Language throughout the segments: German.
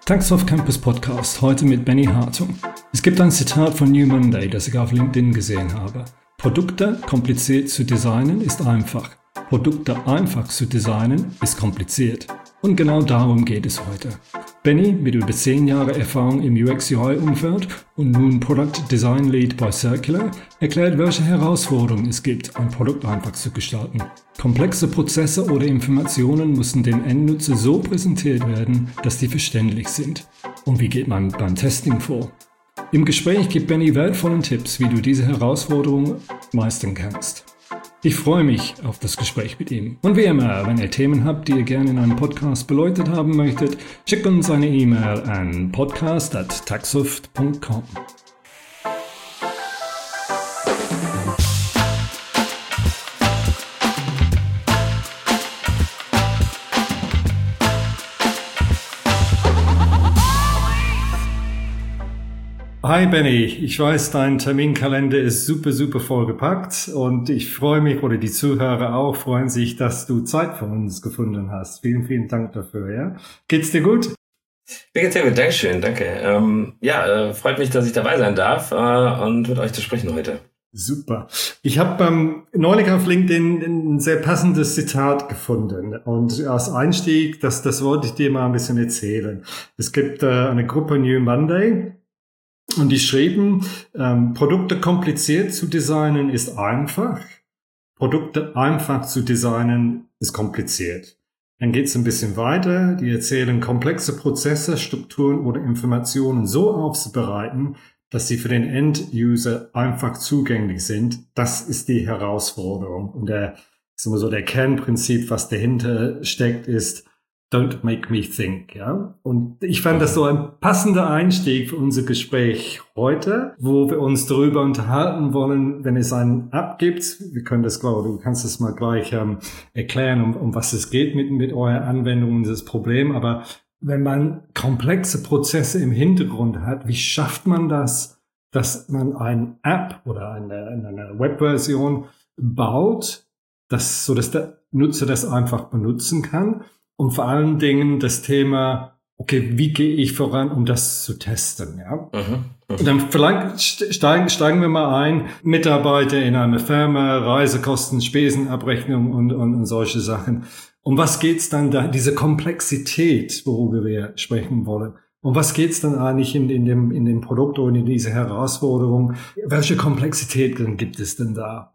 Taxoft Campus Podcast, heute mit Benny Hartung. Es gibt ein Zitat von New Monday, das ich auf LinkedIn gesehen habe. Produkte kompliziert zu designen ist einfach. Produkte einfach zu designen ist kompliziert. Und genau darum geht es heute. Benny, mit über 10 Jahre Erfahrung im UX-UI-Umfeld und nun Product Design Lead bei Circular, erklärt, welche Herausforderungen es gibt, ein Produkt einfach zu gestalten. Komplexe Prozesse oder Informationen müssen dem Endnutzer so präsentiert werden, dass die verständlich sind. Und wie geht man beim Testing vor? Im Gespräch gibt Benny wertvolle Tipps, wie du diese Herausforderungen meistern kannst. Ich freue mich auf das Gespräch mit ihm. Und wie immer, wenn ihr Themen habt, die ihr gerne in einem Podcast beleuchtet haben möchtet, schickt uns eine E-Mail an podcast@taxoft.com. Hi Benny, ich weiß, dein Terminkalender ist super vollgepackt und ich freue mich, oder die Zuhörer auch, freuen sich, dass du Zeit für uns gefunden hast. Vielen Dank dafür, ja. Geht's dir gut? Mir geht's sehr gut, Dankeschön, danke. Freut mich, dass ich dabei sein darf und mit euch zu sprechen heute. Super. Ich habe neulich auf LinkedIn ein sehr passendes Zitat gefunden und als Einstieg, das wollte ich dir mal ein bisschen erzählen. Es gibt eine Gruppe New Monday. Und die schrieben, Produkte kompliziert zu designen ist einfach, Produkte einfach zu designen ist kompliziert. Dann geht's ein bisschen weiter, die erzählen, komplexe Prozesse, Strukturen oder Informationen so aufzubereiten, dass sie für den End-User einfach zugänglich sind. Das ist die Herausforderung. Und der Kernprinzip, was dahinter steckt, ist, Don't make me think, ja. Und ich fand das so ein passender Einstieg für unser Gespräch heute, wo wir uns darüber unterhalten wollen, wenn es eine App gibt. Wir können das, glaube ich, du kannst das mal gleich erklären, um was es geht mit eurer Anwendung und das Problem. Aber wenn man komplexe Prozesse im Hintergrund hat, wie schafft man das, dass man eine App oder eine Webversion baut, sodass der Nutzer das einfach benutzen kann? Und vor allen Dingen das Thema, okay, wie gehe ich voran, um das zu testen, ja? Und dann steigen wir mal ein, Mitarbeiter in einer Firma, Reisekosten, Spesenabrechnung und solche Sachen. Um was geht's dann da, diese Komplexität, worüber wir sprechen wollen? Um was geht's dann eigentlich in dem Produkt oder in dieser Herausforderung? Welche Komplexität gibt es denn da?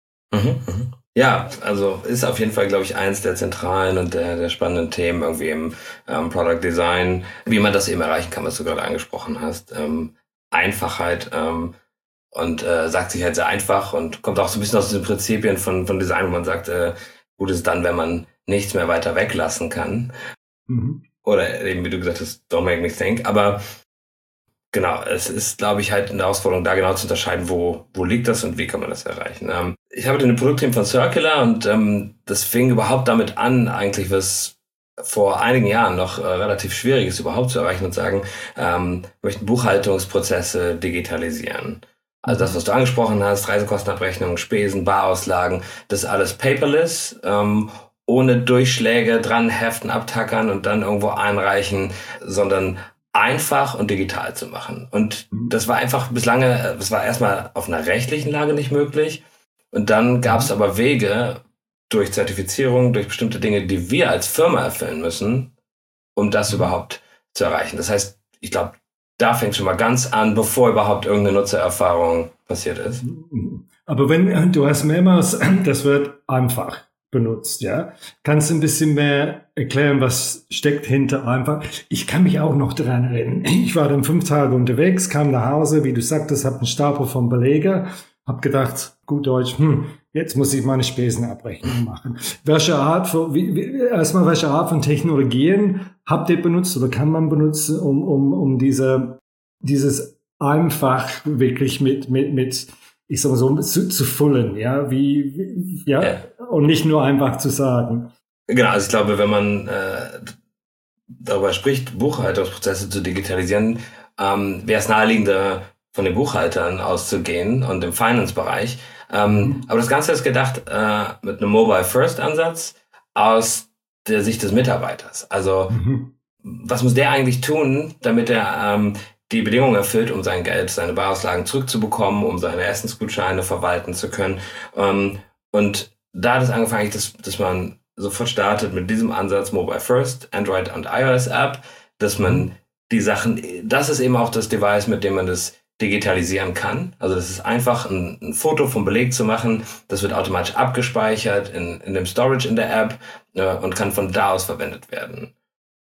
Ja, also ist auf jeden Fall, glaube ich, eins der zentralen und der spannenden Themen irgendwie im Product Design, wie man das eben erreichen kann, was du gerade angesprochen hast. Einfachheit und sagt sich halt sehr einfach und kommt auch so ein bisschen aus den Prinzipien von Design, wo man sagt, gut ist dann, wenn man nichts mehr weiter weglassen kann. Oder eben, wie du gesagt hast, don't make me think. Aber genau, es ist, glaube ich, halt eine Herausforderung, da genau zu unterscheiden, wo liegt das und wie kann man das erreichen. Ich habe ein Produktteam von Circular und das fing überhaupt damit an, eigentlich was vor einigen Jahren noch relativ schwierig ist, überhaupt zu erreichen und sagen, wir möchten Buchhaltungsprozesse digitalisieren. Also das, was du angesprochen hast, Reisekostenabrechnung, Spesen, Barauslagen, das alles paperless, ohne Durchschläge dran heften, abtackern und dann irgendwo einreichen, sondern einfach und digital zu machen. Und das war einfach das war erstmal auf einer rechtlichen Lage nicht möglich. Und dann gab es aber Wege durch Zertifizierung, durch bestimmte Dinge, die wir als Firma erfüllen müssen, um das überhaupt zu erreichen. Das heißt, ich glaube, da fängt schon mal ganz an, bevor überhaupt irgendeine Nutzererfahrung passiert ist. Aber wenn du hast mehrmals das Wort einfach benutzt, ja. Kannst du ein bisschen mehr erklären, was steckt hinter einfach? Ich kann mich auch noch daran erinnern. Ich war dann 5 Tage unterwegs, kam nach Hause, wie du sagtest, habe einen Stapel von Belege, habe gedacht, gut Deutsch, jetzt muss ich meine Spesenabrechnung machen. Welche Art von Technologien habt ihr benutzt oder kann man benutzen, um dieses einfach wirklich mit ich sag mal so, zu füllen, ja, und nicht nur einfach zu sagen. Genau, also ich glaube, wenn man darüber spricht, Buchhaltungsprozesse zu digitalisieren, wäre es naheliegender, von den Buchhaltern auszugehen und im Finance-Bereich. Aber das Ganze ist gedacht mit einem Mobile-First-Ansatz aus der Sicht des Mitarbeiters. Also was muss der eigentlich tun, damit er die Bedingungen erfüllt, um sein Geld, seine Barauslagen zurückzubekommen, um seine Essensgutscheine verwalten zu können. Und da hat es angefangen, dass man sofort startet mit diesem Ansatz Mobile First, Android und iOS App, dass man die Sachen, das ist eben auch das Device, mit dem man das digitalisieren kann. Also das ist einfach ein Foto vom Beleg zu machen, das wird automatisch abgespeichert in dem Storage in der App und kann von da aus verwendet werden.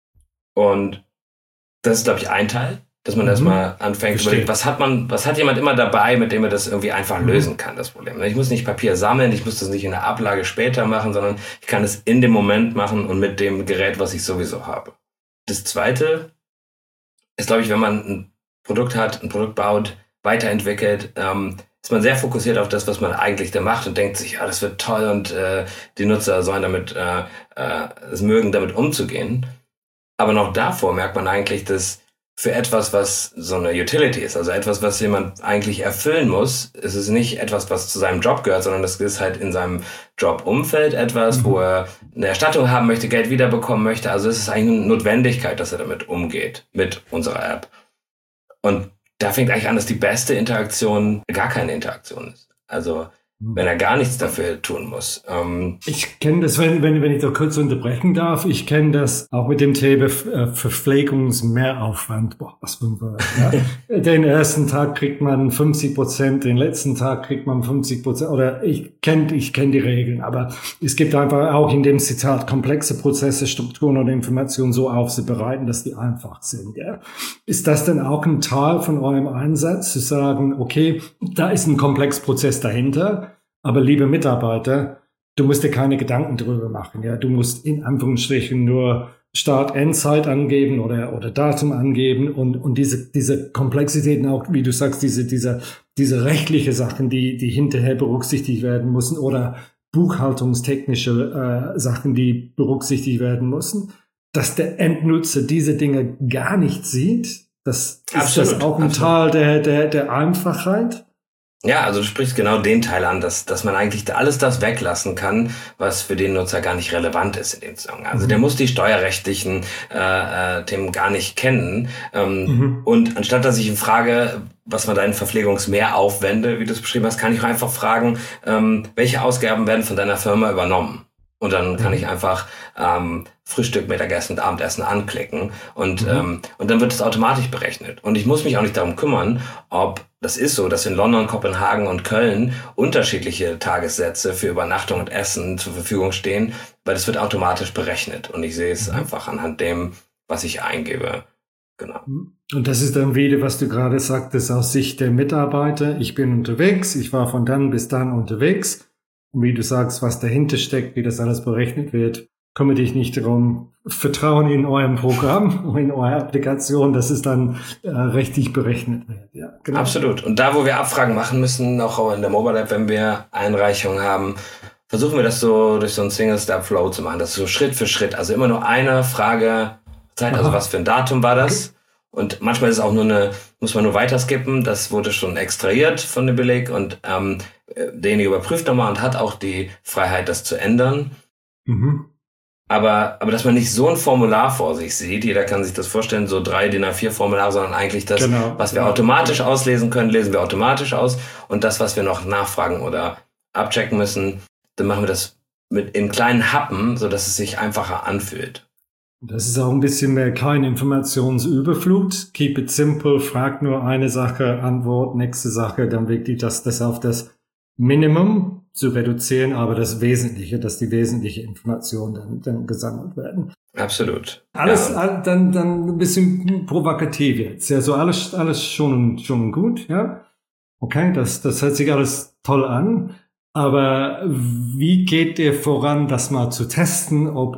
Und das ist, glaube ich, ein Teil, dass man erstmal anfängt zu überlegen, was hat jemand immer dabei, mit dem er das irgendwie einfach lösen kann, das Problem. Ich muss nicht Papier sammeln, ich muss das nicht in der Ablage später machen, sondern ich kann es in dem Moment machen und mit dem Gerät, was ich sowieso habe. Das Zweite ist, glaube ich, wenn man ein Produkt hat, ein Produkt baut, weiterentwickelt, ist man sehr fokussiert auf das, was man eigentlich da macht und denkt sich, ja, das wird toll und die Nutzer sollen damit es mögen, damit umzugehen. Aber noch davor merkt man eigentlich, dass für etwas, was so eine Utility ist, also etwas, was jemand eigentlich erfüllen muss, ist es nicht etwas, was zu seinem Job gehört, sondern das ist halt in seinem Jobumfeld etwas, wo er eine Erstattung haben möchte, Geld wiederbekommen möchte. Also es ist eigentlich eine Notwendigkeit, dass er damit umgeht, mit unserer App. Und da fängt eigentlich an, dass die beste Interaktion gar keine Interaktion ist. Also wenn er gar nichts dafür tun muss. Ich kenne das, wenn ich da kurz unterbrechen darf, ich kenne das auch mit dem Thema Verpflegungsmehraufwand. Boah, was für ein Wort, ja. Den ersten Tag kriegt man 50%, den letzten Tag kriegt man 50%. Oder ich kenne die Regeln, aber es gibt einfach auch in dem Zitat komplexe Prozesse, Strukturen und Informationen so aufzubereiten, dass die einfach sind. Ja. Ist das denn auch ein Teil von eurem Einsatz, zu sagen, okay, da ist ein Komplexprozess dahinter, aber liebe Mitarbeiter, du musst dir keine Gedanken drüber machen. Ja, du musst in Anführungsstrichen nur Start-Endzeit angeben oder Datum angeben und diese Komplexitäten auch, wie du sagst, diese rechtliche Sachen, die hinterher berücksichtigt werden müssen oder buchhaltungstechnische Sachen, die berücksichtigt werden müssen, dass der Endnutzer diese Dinge gar nicht sieht. Ist das auch ein Teil der Einfachheit? Ja, also du sprichst genau den Teil an, dass man eigentlich alles das weglassen kann, was für den Nutzer gar nicht relevant ist in dem Zusammenhang. Also der muss die steuerrechtlichen Themen gar nicht kennen. Und anstatt dass ich ihn frage, was man deinen Verpflegungsmehraufwände, wie du es beschrieben hast, kann ich auch einfach fragen, welche Ausgaben werden von deiner Firma übernommen? Und dann kann ich einfach Frühstück, Mittagessen und Abendessen anklicken und dann wird es automatisch berechnet. Und ich muss mich auch nicht darum kümmern, ob das ist so, dass in London, Kopenhagen und Köln unterschiedliche Tagessätze für Übernachtung und Essen zur Verfügung stehen, weil das wird automatisch berechnet. Und ich sehe es einfach anhand dem, was ich eingebe. Genau. Und das ist dann wieder, was du gerade sagtest, aus Sicht der Mitarbeiter. Ich bin unterwegs, ich war von dann bis dann unterwegs. Und wie du sagst, was dahinter steckt, wie das alles berechnet wird, kümmere dich nicht darum. Vertrauen in eurem Programm, in eure Applikation, dass es dann richtig berechnet wird. Ja, genau. Absolut. Und da, wo wir Abfragen machen müssen, auch in der Mobile App, wenn wir Einreichungen haben, versuchen wir das so durch so einen Single-Step-Flow zu machen. Das ist so Schritt für Schritt. Also immer nur eine Frage Zeit, also was für ein Datum war das? Okay. Und manchmal ist es auch muss man nur weiter skippen. Das wurde schon extrahiert von dem Beleg und derjenige überprüft nochmal und hat auch die Freiheit, das zu ändern. Aber dass man nicht so ein Formular vor sich sieht, jeder kann sich das vorstellen, so 3 DIN A4 Formulare, sondern eigentlich das, was wir automatisch auslesen können, lesen wir automatisch aus. Und das, was wir noch nachfragen oder abchecken müssen, dann machen wir das in kleinen Happen, sodass es sich einfacher anfühlt. Das ist auch ein bisschen mehr keine Informationsüberflut. Keep it simple, frag nur eine Sache, Antwort, nächste Sache, dann wirklich das auf das Minimum zu reduzieren, aber das Wesentliche, dass die wesentliche Informationen dann gesammelt werden. Absolut. Alles dann ein bisschen provokativ jetzt. Ja, so alles schon gut, ja. Okay, das hört sich alles toll an. Aber wie geht ihr voran, das mal zu testen, ob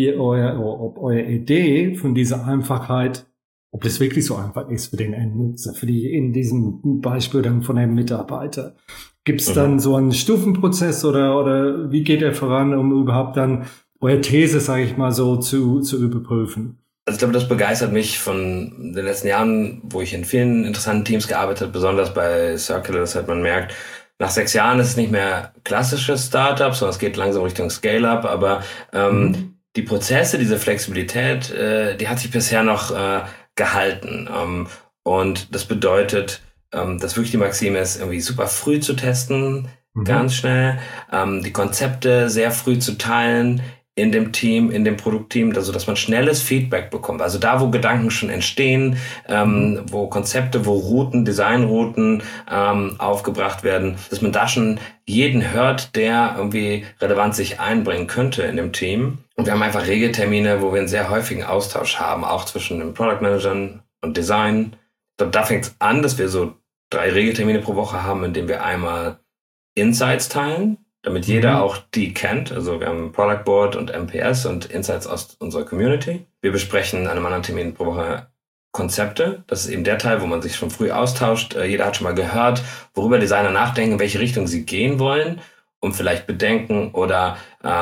eure Idee von dieser Einfachheit, ob das wirklich so einfach ist für den Endnutzer, in diesem Beispiel dann von einem Mitarbeiter? Gibt es dann so einen Stufenprozess oder wie geht ihr voran, um überhaupt dann eure These, sage ich mal so, zu überprüfen? Also ich glaube, das begeistert mich von den letzten Jahren, wo ich in vielen interessanten Teams gearbeitet habe, besonders bei Circular, das hat man merkt, nach 6 Jahren ist es nicht mehr klassisches Startup, sondern es geht langsam Richtung Scale-Up, aber die Prozesse, diese Flexibilität, die hat sich bisher noch gehalten. Und das bedeutet, dass wirklich die Maxime ist, irgendwie super früh zu testen, ganz schnell, die Konzepte sehr früh zu teilen in dem Team, in dem Produktteam, also dass man schnelles Feedback bekommt. Also da, wo Gedanken schon entstehen, wo Konzepte, wo Routen, Designrouten aufgebracht werden, dass man da schon jeden hört, der irgendwie relevant sich einbringen könnte in dem Team. Und wir haben einfach Regeltermine, wo wir einen sehr häufigen Austausch haben, auch zwischen den Product Managern und Design. Da fängt es an, dass wir so 3 Regeltermine pro Woche haben, in denen wir einmal Insights teilen, damit jeder auch die kennt. Also wir haben Product Board und MPS und Insights aus unserer Community. Wir besprechen an einem anderen Termin pro Woche Konzepte. Das ist eben der Teil, wo man sich schon früh austauscht. Jeder hat schon mal gehört, worüber Designer nachdenken, in welche Richtung sie gehen wollen, um vielleicht Bedenken oder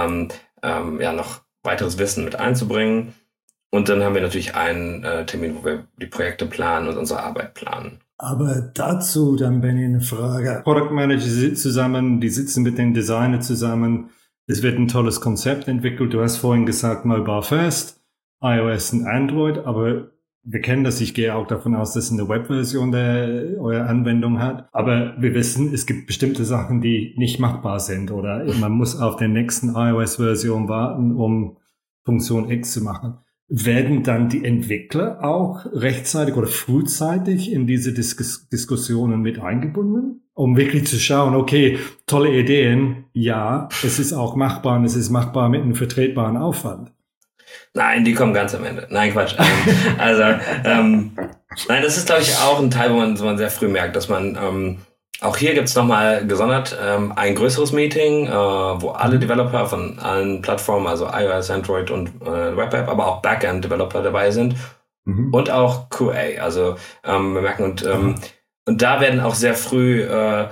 noch weiteres Wissen mit einzubringen. Und dann haben wir natürlich einen Termin, wo wir die Projekte planen und unsere Arbeit planen. Aber dazu dann, Benny, eine Frage. Product Manager sitzen zusammen, die sitzen mit den Designern zusammen. Es wird ein tolles Konzept entwickelt. Du hast vorhin gesagt, Mobile First, iOS und Android, aber wir kennen das. Ich gehe auch davon aus, dass es eine Webversion eurer Anwendung hat. Aber wir wissen, es gibt bestimmte Sachen, die nicht machbar sind oder man muss auf der nächsten iOS-Version warten, um Funktion X zu machen. Werden dann die Entwickler auch rechtzeitig oder frühzeitig in diese Diskussionen mit eingebunden, um wirklich zu schauen, okay, tolle Ideen, ja, es ist auch machbar und es ist machbar mit einem vertretbaren Aufwand? Nein, die kommen ganz am Ende. Nein, Quatsch. Nein, das ist, glaube ich, auch ein Teil, wo man sehr früh merkt, dass man auch hier gibt's nochmal gesondert ein größeres Meeting, wo alle Developer von allen Plattformen, also iOS, Android und WebApp, aber auch Backend-Developer dabei sind und auch QA. Also wir merken, und da werden auch sehr früh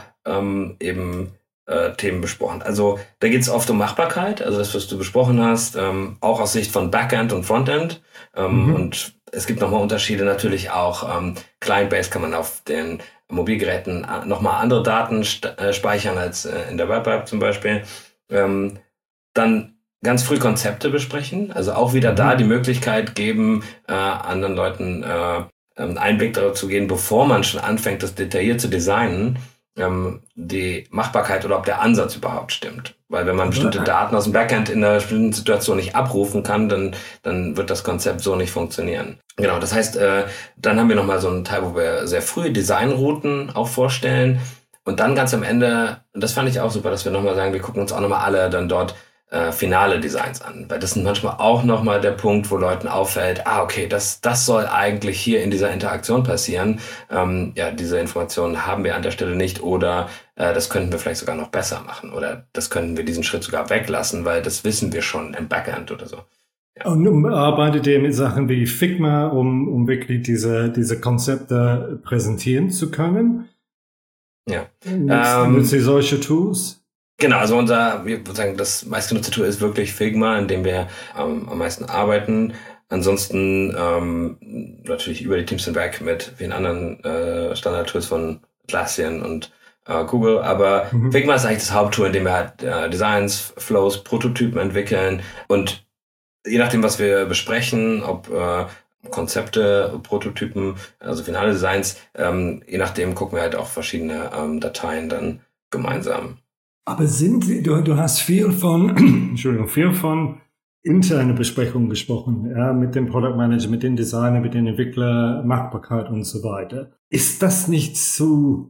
Themen besprochen. Also da geht's oft um Machbarkeit, also das, was du besprochen hast, auch aus Sicht von Backend und Frontend. Und es gibt nochmal Unterschiede natürlich auch. Client-based kann man auf den Mobilgeräten nochmal andere Daten speichern als in der Web-App zum Beispiel. Dann ganz früh Konzepte besprechen, also auch wieder da die Möglichkeit geben, anderen Leuten einen Einblick darauf zu geben, bevor man schon anfängt, das detailliert zu designen, die Machbarkeit oder ob der Ansatz überhaupt stimmt. Weil wenn man bestimmte Daten aus dem Backend in einer bestimmten Situation nicht abrufen kann, dann wird das Konzept so nicht funktionieren. Genau, das heißt, dann haben wir nochmal so einen Teil, wo wir sehr früh Designrouten auch vorstellen. Und dann ganz am Ende, und das fand ich auch super, dass wir nochmal sagen, wir gucken uns auch nochmal alle dann dort finale Designs an. Weil das ist manchmal auch nochmal der Punkt, wo Leuten auffällt, okay, das soll eigentlich hier in dieser Interaktion passieren. Diese Informationen haben wir an der Stelle nicht oder das könnten wir vielleicht sogar noch besser machen oder das könnten wir diesen Schritt sogar weglassen, weil das wissen wir schon im Backend oder so. Ja. Und arbeitet ihr mit Sachen wie Figma, um wirklich diese Konzepte präsentieren zu können? Ja. Nutzt ihr solche Tools? Genau, also wir sagen, das meistgenutzte Tool ist wirklich Figma, in dem wir am meisten arbeiten. Ansonsten natürlich über die Teams hinweg mit vielen anderen Standard-Tools von Atlassian und Google, aber Figma ist eigentlich das Haupttool, in dem wir halt Designs, Flows, Prototypen entwickeln und je nachdem, was wir besprechen, ob Konzepte, Prototypen, also finale Designs, je nachdem gucken wir halt auch verschiedene Dateien dann gemeinsam. Aber du hast viel von interne Besprechungen gesprochen, ja, mit dem Product Manager, mit den Designern, mit den Entwicklern, Machbarkeit und so weiter. Ist das nicht zu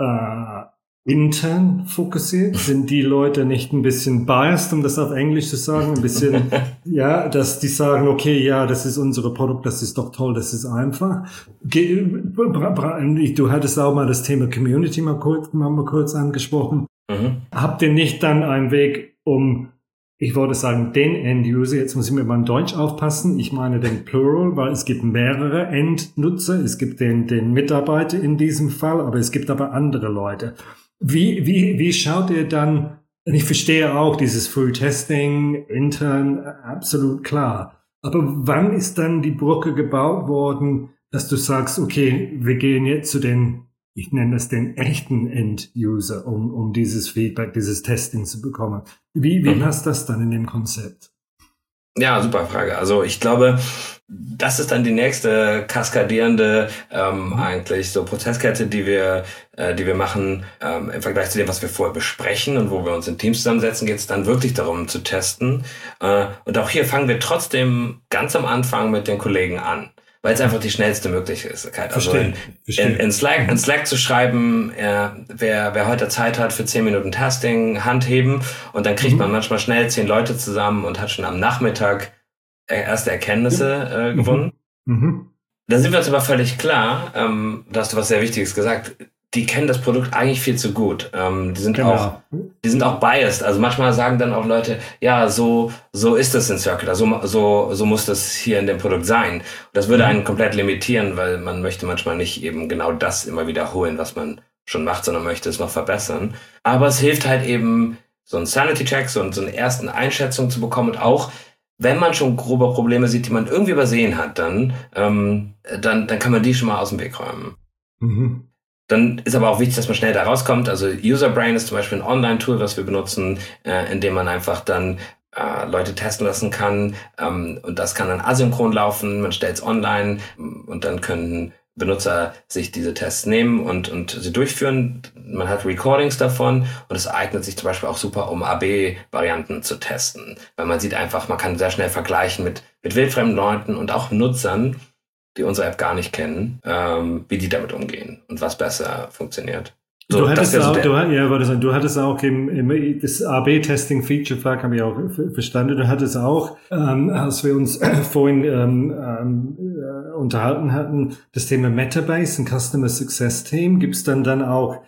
intern fokussiert? Sind die Leute nicht ein bisschen biased, um das auf Englisch zu sagen? Ein bisschen, ja, dass die sagen, okay, ja, das ist unsere Produkt, das ist doch toll, das ist einfach. Du hattest auch mal das Thema Community mal kurz angesprochen. Habt ihr nicht dann einen Weg, ich wollte sagen, den End-User, jetzt muss ich mir beim Deutsch aufpassen, ich meine den Plural, weil es gibt mehrere Endnutzer, es gibt den Mitarbeiter in diesem Fall, aber es gibt aber andere Leute. Wie schaut ihr dann, ich verstehe auch dieses Früh-Testing, intern, absolut klar, aber wann ist dann die Brücke gebaut worden, dass du sagst, okay, wir gehen jetzt zu den, ich nenne das den echten End-User, um dieses Feedback, dieses Testing zu bekommen. Wie passt das dann in dem Konzept? Ja, super Frage. Also ich glaube, das ist dann die nächste kaskadierende eigentlich so Prozesskette, die wir machen im Vergleich zu dem, was wir vorher besprechen und wo wir uns in Teams zusammensetzen, geht es dann wirklich darum zu testen. Und auch hier fangen wir trotzdem ganz am Anfang mit den Kollegen an, weil es einfach die schnellste Möglichkeit. Also in Slack zu schreiben, wer heute Zeit hat für 10 Minuten Testing, Hand heben, und dann kriegt man manchmal schnell 10 Leute zusammen und hat schon am Nachmittag erste Erkenntnisse gewonnen. Da sind wir uns aber völlig klar, da hast du was sehr Wichtiges gesagt, die kennen das Produkt eigentlich viel zu gut. Die sind auch biased. Also manchmal sagen dann auch Leute, ja, so ist es in Circular, so muss das hier in dem Produkt sein. Und das würde einen komplett limitieren, weil man möchte manchmal nicht eben genau das immer wiederholen, was man schon macht, sondern möchte es noch verbessern. Aber es hilft halt eben, so einen Sanity-Check, so eine ersten Einschätzung zu bekommen, und auch wenn man schon grobe Probleme sieht, die man irgendwie übersehen hat, dann kann man die schon mal aus dem Weg räumen. Dann ist aber auch wichtig, dass man schnell da rauskommt. Also UserBrain ist zum Beispiel ein Online-Tool, was wir benutzen, in dem man einfach dann Leute testen lassen kann. Und das kann dann asynchron laufen. Man stellt es online und dann können Benutzer sich diese Tests nehmen und sie durchführen. Man hat Recordings davon, und es eignet sich zum Beispiel auch super, um AB-Varianten zu testen. Weil man sieht einfach, man kann sehr schnell vergleichen mit wildfremden Leuten und auch Nutzern, die unsere App gar nicht kennen, wie die damit umgehen und was besser funktioniert. So, du hattest auch das AB-Testing-Feature-Flag, habe ich auch verstanden. Du hattest auch, als wir uns vorhin unterhalten hatten, das Thema Metabase, ein Customer Success Team. Gibt es dann auch,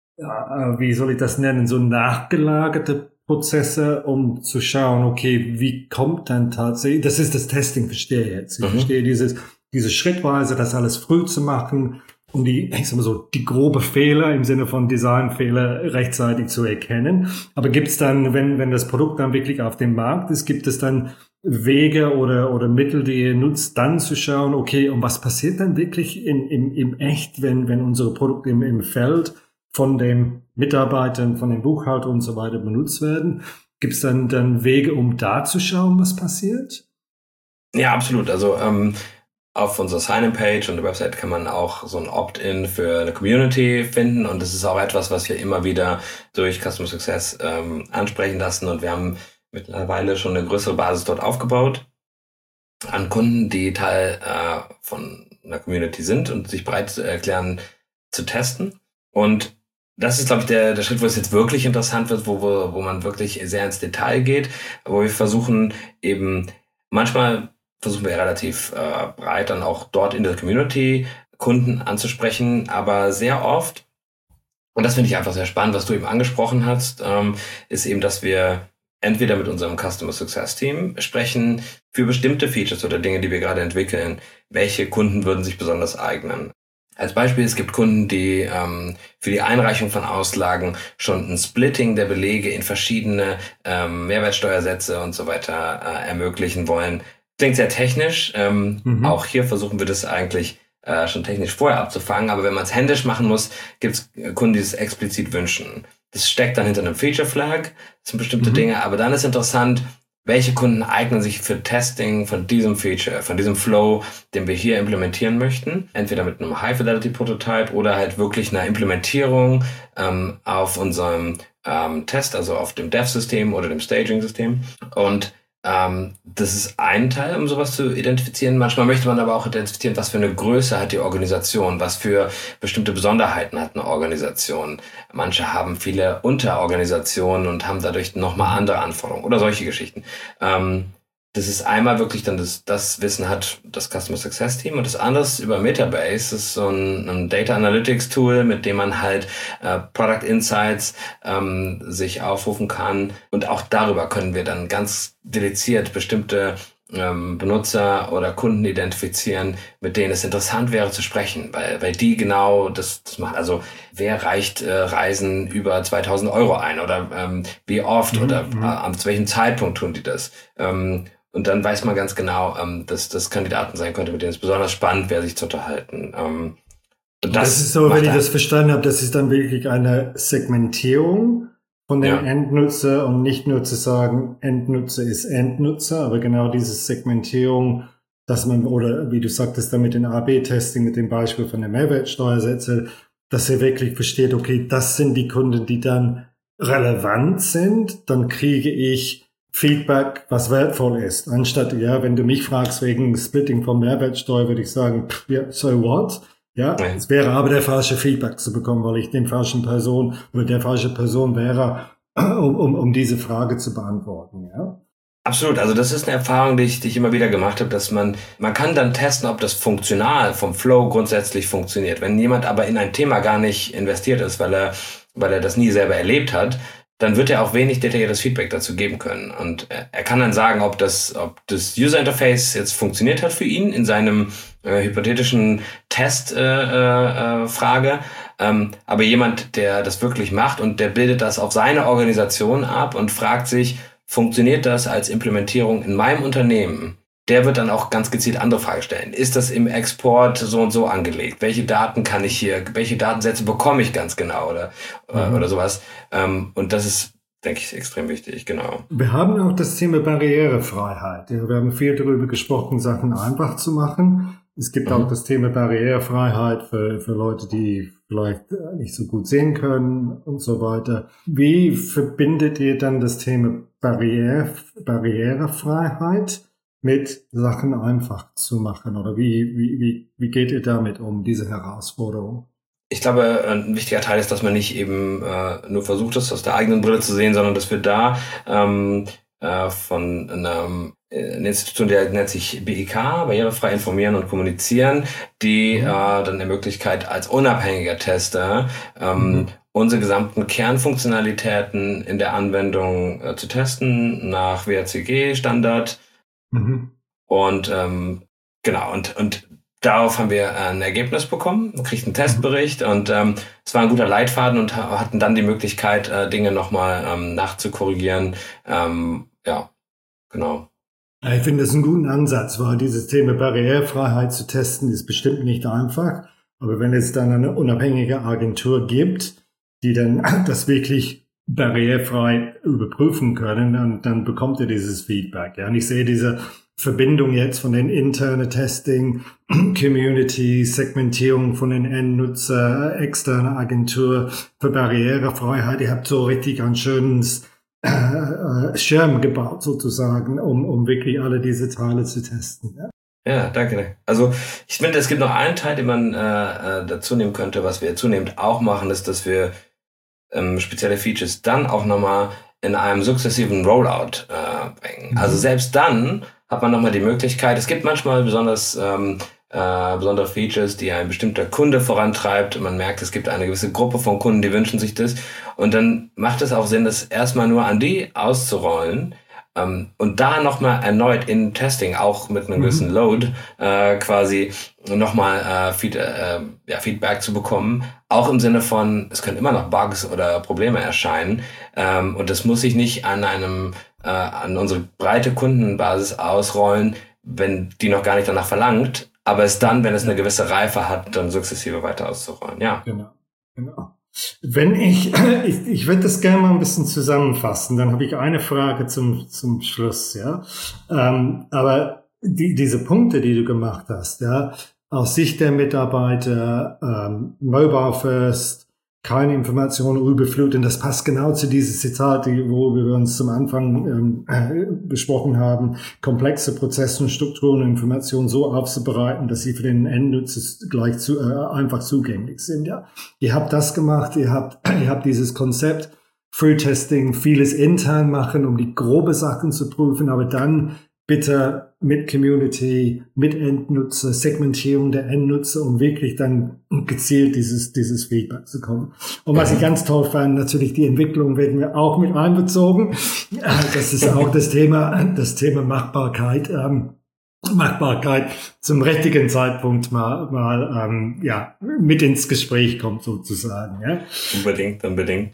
wie soll ich das nennen, so nachgelagerte Prozesse, um zu schauen, okay, wie kommt dann tatsächlich, das ist das Testing, verstehe ich jetzt. Ich verstehe diese Schrittweise, das alles früh zu machen, um die grobe Fehler im Sinne von Designfehler rechtzeitig zu erkennen. Aber gibt es dann, wenn das Produkt dann wirklich auf dem Markt ist, gibt es dann Wege oder Mittel, die ihr nutzt, dann zu schauen, okay, und was passiert dann wirklich im Echt, wenn unsere Produkte im Feld von den Mitarbeitern, von den Buchhaltern und so weiter benutzt werden? Gibt es dann Wege, um da zu schauen, was passiert? Ja, absolut. Also auf unserer Sign-in-Page und der Website kann man auch so ein Opt-in für eine Community finden, und das ist auch etwas, was wir immer wieder durch Customer Success ansprechen lassen, und wir haben mittlerweile schon eine größere Basis dort aufgebaut an Kunden, die Teil von einer Community sind und sich bereit erklären zu testen. Und das ist, glaube ich, der Schritt, wo es jetzt wirklich interessant wird, wo man wirklich sehr ins Detail geht, wo wir versuchen eben, manchmal versuchen wir relativ breit dann auch dort in der Community Kunden anzusprechen, aber sehr oft, und das finde ich einfach sehr spannend, was du eben angesprochen hast, ist eben, dass wir entweder mit unserem Customer Success Team sprechen für bestimmte Features oder Dinge, die wir gerade entwickeln, welche Kunden würden sich besonders eignen. Als Beispiel, es gibt Kunden, die für die Einreichung von Auslagen schon ein Splitting der Belege in verschiedene Mehrwertsteuersätze und so weiter ermöglichen wollen. Klingt sehr technisch. Auch hier versuchen wir das eigentlich schon technisch vorher abzufangen. Aber wenn man es händisch machen muss, gibt es Kunden, die es explizit wünschen. Das steckt dann hinter einem Feature Flag. Das sind bestimmte Dinge. Aber dann ist interessant, welche Kunden eignen sich für Testing von diesem Feature, von diesem Flow, den wir hier implementieren möchten. Entweder mit einem High-Fidelity-Prototype oder halt wirklich einer Implementierung auf unserem Test, also auf dem Dev-System oder dem Staging-System. Und das ist ein Teil, um sowas zu identifizieren. Manchmal möchte man aber auch identifizieren, was für eine Größe hat die Organisation, was für bestimmte Besonderheiten hat eine Organisation. Manche haben viele Unterorganisationen und haben dadurch nochmal andere Anforderungen oder solche Geschichten. Das ist einmal wirklich dann das Wissen hat das Customer Success Team, und das andere ist über Metabase. Das ist so ein Data Analytics Tool, mit dem man halt Product Insights sich aufrufen kann, und auch darüber können wir dann ganz dediziert bestimmte Benutzer oder Kunden identifizieren, mit denen es interessant wäre zu sprechen, weil die genau das machen. Also wer reicht Reisen über 2.000 € ein, oder wie oft oder zu welchem Zeitpunkt tun die das? Und dann weiß man ganz genau, dass das Kandidaten sein könnte, mit denen es besonders spannend wäre, sich zu unterhalten. Und das ist so, wenn ich das verstanden habe, das ist dann wirklich eine Segmentierung von den Endnutzer und nicht nur zu sagen, Endnutzer ist Endnutzer, aber genau diese Segmentierung, dass man, oder wie du sagtest, dann mit dem AB-Testing, mit dem Beispiel von der Mehrwertsteuersätze, dass er wirklich versteht, okay, das sind die Kunden, die dann relevant sind, dann kriege ich Feedback, was wertvoll ist. Anstatt, ja, wenn du mich fragst wegen Splitting von Mehrwertsteuer, würde ich sagen, ja, so what? Ja, es wäre aber der falsche Feedback zu bekommen, weil ich den falschen Person oder der falsche Person wäre, um diese Frage zu beantworten, ja. Absolut, also das ist eine Erfahrung, die ich immer wieder gemacht habe, dass man kann dann testen, ob das funktional vom Flow grundsätzlich funktioniert. Wenn jemand aber in ein Thema gar nicht investiert ist, weil er das nie selber erlebt hat, dann wird er auch wenig detailliertes Feedback dazu geben können. Und er kann dann sagen, ob das User Interface jetzt funktioniert hat für ihn in seinem hypothetischen Testfrage. Aber jemand, der das wirklich macht und der bildet das auf seine Organisation ab und fragt sich, funktioniert das als Implementierung in meinem Unternehmen? Der wird dann auch ganz gezielt andere Fragen stellen. Ist das im Export so und so angelegt? Welche Daten kann ich hier, welche Datensätze bekomme ich ganz genau oder sowas? Und das ist, denke ich, extrem wichtig, genau. Wir haben auch das Thema Barrierefreiheit. Wir haben viel darüber gesprochen, Sachen einfach zu machen. Es gibt auch das Thema Barrierefreiheit für Leute, die vielleicht nicht so gut sehen können und so weiter. Wie verbindet ihr dann das Thema Barrierefreiheit mit Sachen einfach zu machen? Oder wie geht ihr damit um, diese Herausforderung? Ich glaube, ein wichtiger Teil ist, dass man nicht eben nur versucht, das aus der eigenen Brille zu sehen, sondern dass wir da von einer Institution, die nennt sich BIK, Barrierefrei informieren und kommunizieren, die dann die Möglichkeit als unabhängiger Tester unsere gesamten Kernfunktionalitäten in der Anwendung zu testen nach WCAG-Standard. Und genau, und darauf haben wir ein Ergebnis bekommen, man kriegt einen Testbericht und es war ein guter Leitfaden und hatten dann die Möglichkeit, Dinge nochmal nachzukorrigieren. Ja, genau. Ich finde das einen guten Ansatz, weil dieses Thema Barrierefreiheit zu testen ist bestimmt nicht einfach. Aber wenn es dann eine unabhängige Agentur gibt, die dann das wirklich barrierefrei überprüfen können, dann bekommt ihr dieses Feedback. Ja, und ich sehe diese Verbindung jetzt von den internen Testing, Community, Segmentierung von den Endnutzer, externe Agentur für Barrierefreiheit. Ihr habt so richtig ein schönes Schirm gebaut sozusagen, um wirklich alle diese Teile zu testen. Ja? Ja, danke. Also ich finde, es gibt noch einen Teil, den man dazu nehmen könnte, was wir zunehmend auch machen, ist, dass wir spezielle Features dann auch nochmal in einem sukzessiven Rollout bringen. Also selbst dann hat man nochmal die Möglichkeit, es gibt manchmal besondere Features, die ein bestimmter Kunde vorantreibt und man merkt, es gibt eine gewisse Gruppe von Kunden, die wünschen sich das und dann macht es auch Sinn, das erstmal nur an die auszurollen und da nochmal erneut in Testing, auch mit einem gewissen Load quasi nochmal Feedback zu bekommen, auch im Sinne von, es können immer noch Bugs oder Probleme erscheinen und das muss sich nicht an unsere breite Kundenbasis ausrollen, wenn die noch gar nicht danach verlangt, aber es dann, wenn es eine gewisse Reife hat, dann sukzessive weiter auszurollen. Ja. Genau. Wenn ich würde das gerne mal ein bisschen zusammenfassen, dann habe ich eine Frage zum Schluss, ja. Aber diese Punkte, die du gemacht hast, ja, aus Sicht der Mitarbeiter, Mobile First, keine Informationen überfluten, das passt genau zu dieses Zitat, wo wir uns zum Anfang besprochen haben, komplexe Prozesse und Strukturen und Informationen so aufzubereiten, dass sie für den Endnutzer gleich einfach zugänglich sind. Ja, ihr habt das gemacht, ihr habt dieses Konzept Free-Testing, vieles intern machen, um die grobe Sachen zu prüfen, aber dann bitte mit Community, mit Endnutzer, Segmentierung der Endnutzer, um wirklich dann gezielt dieses Feedback zu kommen. Und was ich ganz toll fand, natürlich die Entwicklung werden wir auch mit einbezogen. Das ist auch das Thema Machbarkeit. Machbarkeit zum richtigen Zeitpunkt mal mit ins Gespräch kommt sozusagen. Ja. Unbedingt.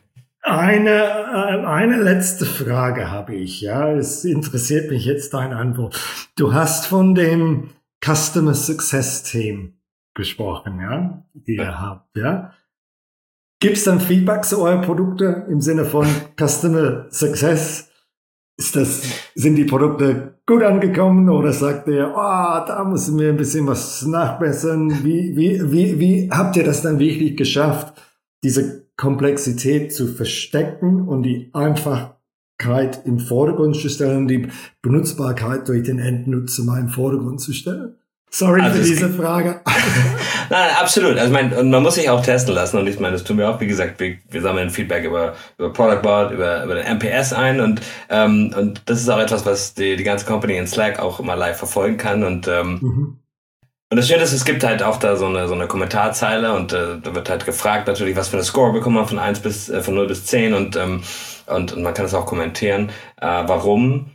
Eine letzte Frage habe ich, ja. Es interessiert mich jetzt deine Antwort. Du hast von dem Customer Success Team gesprochen, ja, die ihr habt, ja. Gibt es dann Feedback zu euren Produkten im Sinne von Customer Success? Sind die Produkte gut angekommen oder sagt ihr, da müssen wir ein bisschen was nachbessern? Wie habt ihr das dann wirklich geschafft, diese Komplexität zu verstecken und die Einfachkeit im Vordergrund zu stellen, die Benutzbarkeit durch den Endnutzer mal im Vordergrund zu stellen? Sorry für diese Frage. Nein, absolut. Also man muss sich auch testen lassen und ich meine, das tun wir auch. Wie gesagt, wir sammeln Feedback über Productboard, über den MPS ein und das ist auch etwas, was die ganze Company in Slack auch immer live verfolgen kann und das Schöne ist, es gibt halt auch da so eine Kommentarzeile und da wird halt gefragt natürlich, was für eine Score bekommt man von 0 bis 10 und man kann es auch kommentieren, warum.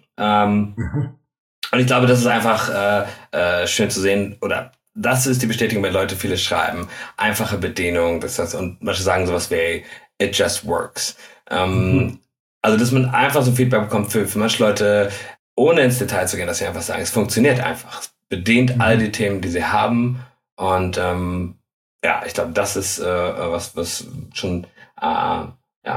Und ich glaube, das ist einfach schön zu sehen, oder das ist die Bestätigung, wenn Leute viele schreiben. Einfache Bedienung, und manche sagen sowas wie, it just works. Also, dass man einfach so Feedback bekommt für manche Leute, ohne ins Detail zu gehen, dass sie einfach sagen, es funktioniert einfach. Es bedient all die Themen, die sie haben. Und ich glaube, das ist was schon ein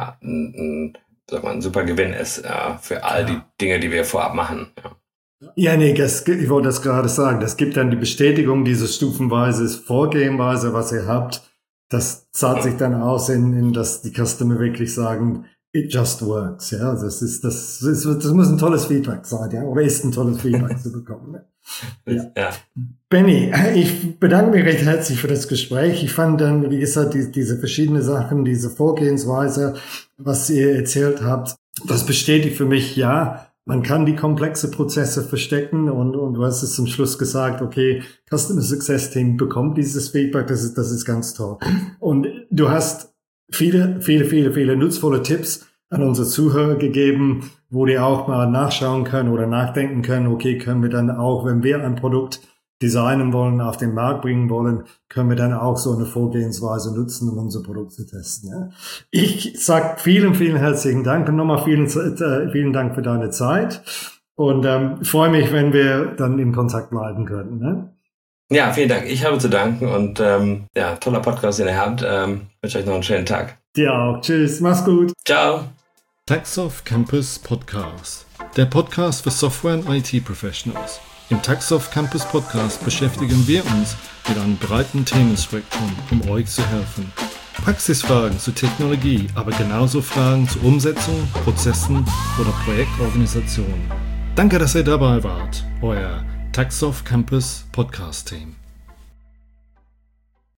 super Gewinn ist für all die Dinge, die wir vorab machen. Ja, nee, ich wollte das gerade sagen. Das gibt dann die Bestätigung, dieses stufenweise Vorgehenweise, was ihr habt. Das zahlt sich dann aus dass die Customer wirklich sagen, it just works. Ja, das muss ein tolles Feedback sein, ja, oder ist ein tolles Feedback zu bekommen. Ja. Benny, ich bedanke mich recht herzlich für das Gespräch. Ich fand dann, wie gesagt, diese verschiedenen Sachen, diese Vorgehensweise, was ihr erzählt habt, das bestätigt für mich, ja, man kann die komplexe Prozesse verstecken und du hast es zum Schluss gesagt, okay, Customer Success Team bekommt dieses Feedback, das ist ganz toll. Und du hast viele nutzvolle Tipps an unsere Zuhörer gegeben, wo die auch mal nachschauen können oder nachdenken können, okay, können wir dann auch, wenn wir ein Produkt designen wollen, auf den Markt bringen wollen, können wir dann auch so eine Vorgehensweise nutzen, um unser Produkt zu testen. Ja. Ich sag vielen herzlichen Dank und nochmal vielen Dank für deine Zeit und freue mich, wenn wir dann in Kontakt bleiben können. Ne? Ja, vielen Dank. Ich habe zu danken und toller Podcast, den ihr habt. Wünsche euch noch einen schönen Tag. Dir auch. Tschüss. Mach's gut. Ciao. TaxOff Campus Podcast. Der Podcast für Software- und IT-Professionals. Im TaxOff Campus Podcast beschäftigen wir uns mit einem breiten Themenspektrum, um euch zu helfen. Praxisfragen zu Technologie, aber genauso Fragen zur Umsetzung, Prozessen oder Projektorganisation. Danke, dass ihr dabei wart. Euer TaxOff Campus Podcast Team.